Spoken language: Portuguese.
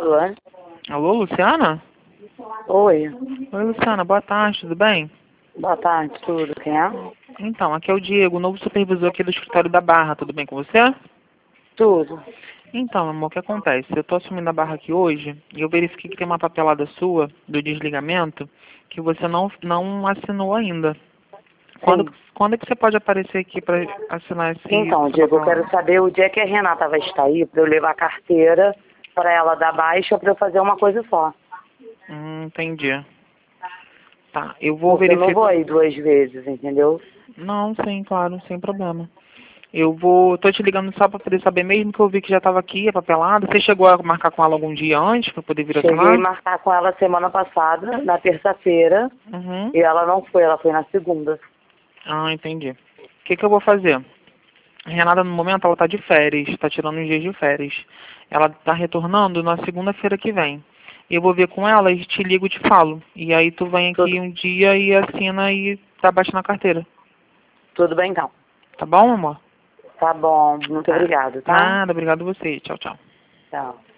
Alô? Alô, Luciana? Oi. Oi, Luciana, boa tarde, tudo bem? Boa tarde, tudo. Quem é? Então, aqui é o Diego, novo supervisor aqui do escritório da Barra, tudo bem com você? Tudo. Então, amor, o que acontece? Eu tô assumindo a Barra aqui hoje e eu verifiquei que tem uma papelada sua do desligamento que você não assinou ainda. Quando, Sim. quando é que você pode aparecer aqui para assinar Então, essa Diego, eu papelada? quero saber o dia que a Renata vai estar aí para eu levar a carteira para ela dar baixa para eu fazer uma coisa só. Entendi. Tá, eu vou Porque eu não vou verificar. aí 2 vezes, entendeu? Não, sim, claro, sem problema. Tô te ligando só para poder saber mesmo que eu vi que já estava aqui, a papelada. Você chegou a marcar com ela algum dia antes para poder vir Cheguei a assinar? marcar com ela semana passada, na terça-feira, Uhum. e ela não foi, ela foi na segunda. Ah, entendi. O que que eu vou fazer? A Renata, no momento, ela tá de férias, tá tirando uns dias de férias. Ela tá retornando na segunda-feira que vem. Eu vou ver com ela e te ligo e te falo. E aí tu vem aqui Tudo, um dia e assina e tá baixando a carteira. tudo bem então. Tá bom, amor? Tá bom, muito Tá. obrigado, tá? Nada, obrigado a você. Tchau, tchau. Tchau.